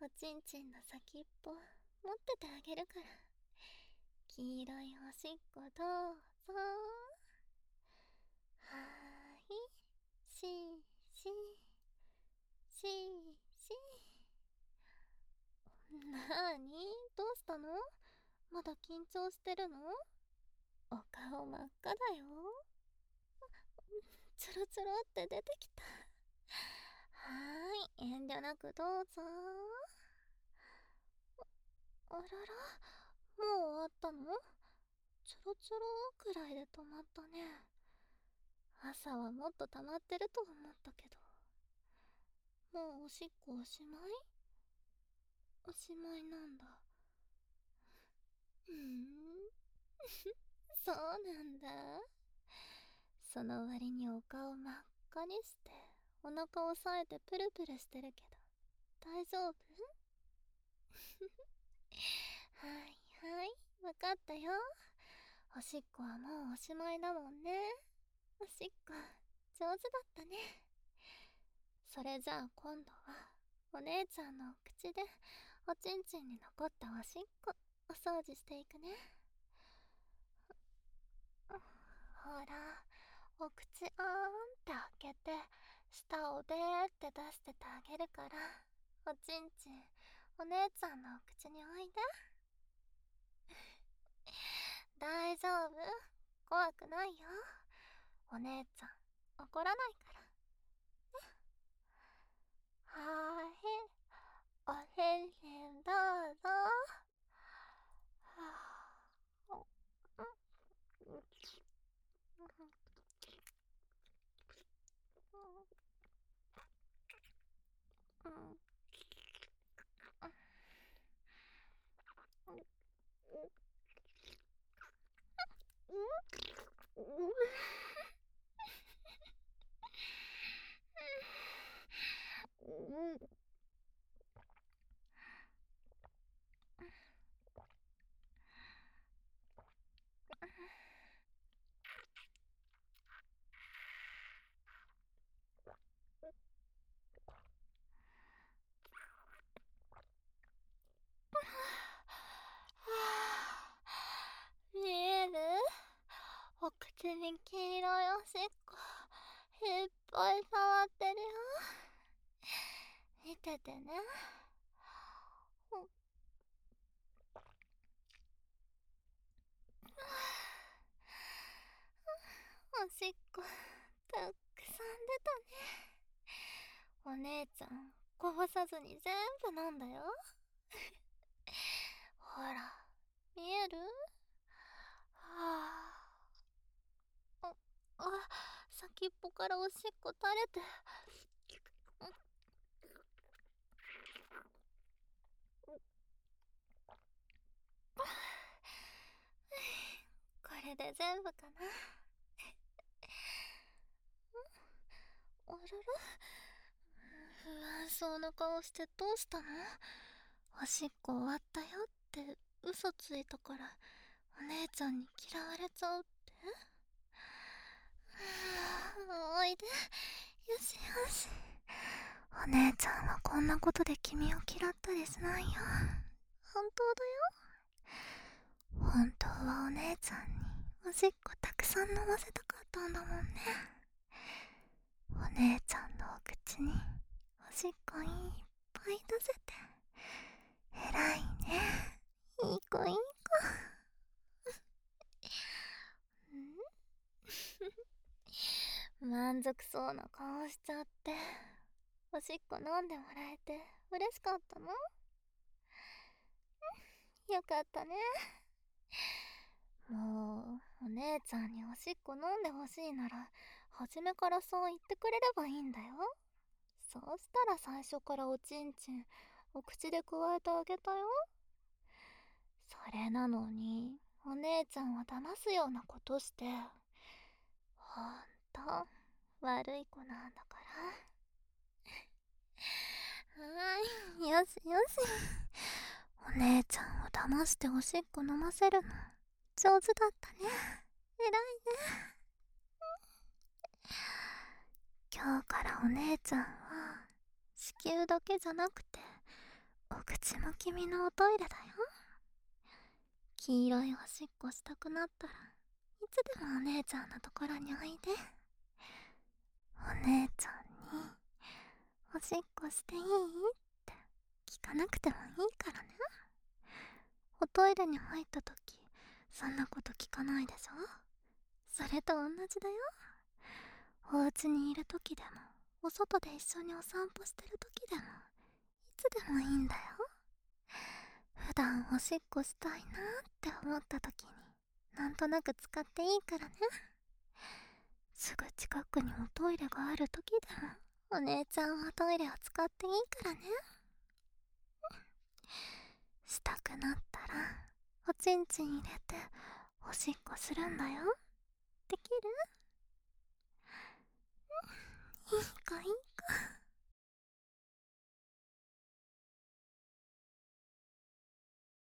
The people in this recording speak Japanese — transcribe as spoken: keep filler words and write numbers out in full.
ちんちんの先っぽ持っててあげるから。黄色いおしっこどうぞ。はーい、しーしーしーしー。なーに、どうしたの？まだ緊張してるの？お顔真っ赤だよ。つるつるって出てきた。はーい、遠慮なくどうぞ。あらら、もう終わったの？ちょろちょろくらいで止まったね。朝はもっと溜まってると思ったけど。もうおしっこおしまい？おしまいなんだ。うーんそうなんだ。その割にお顔真っ赤にしてお腹押さえてプルプルしてるけど大丈夫？はいはい、わかったよ。おしっこはもうおしまいだもんね。おしっこ上手だったね。それじゃあ今度はお姉ちゃんのお口でおちんちんに残ったおしっこお掃除していくね。ほら、お口あーんって開けて舌をべーって出しててあげるから、おちんちんお姉ちゃんのお口においで。大丈夫、怖くないよ。お姉ちゃん怒らないから。はーい、おへんへんどうぞ。はぁ、見える？お口に黄色いおしっこいっぱい触ってるよ。見ててね。おしっこたくさん出たね。お姉ちゃんこぼさずに全部飲んだよ。ほら、見える？はあ、あ、あ、先っぽからおしっこ垂れて。これで全部かな。あらら、不安そうな顔してどうしたの？おしっこ終わったよって嘘ついたからお姉ちゃんに嫌われちゃうって？おいで、よしよし。お姉ちゃんはこんなことで君を嫌ったりしないよ。本当だよ。本当はお姉ちゃんにおしっこたくさん飲ませたかったんだもんね。お姉ちゃんのお口におしっこいっぱい出せて偉いね。いい子いい子。ん満足そうな顔しちゃって。おしっこ飲んでもらえて嬉しかったの？よかったね。もうお姉ちゃんにおしっこ飲んでほしいなら初めからそう言ってくれればいいんだよ。そうしたら最初からおちんちんお口でくわえてあげたよ。それなのにお姉ちゃんは騙すようなことしてほんと悪い子なんだから。はーい、よしよし。お姉ちゃんを騙しておしっこ飲ませるの上手だったね。偉いね。今日からお姉ちゃんは子宮だけじゃなくてお口も君のおトイレだよ。黄色いおしっこしたくなったらいつでもお姉ちゃんのところにおいで。お姉ちゃんにおしっこしていいって聞かなくてもいいからね。おトイレに入った時そんなこと聞かないでしょ。それと同じだよ。お家にいる時でもお外で一緒にお散歩してる時でもいつでもいいんだよ。普段おしっこしたいなって思った時になんとなく使っていいからね。すぐ近くにおトイレがある時でもお姉ちゃんはトイレを使っていいからね。したくなったらおちんちん入れておしっこするんだよ。できる？いい子いい子。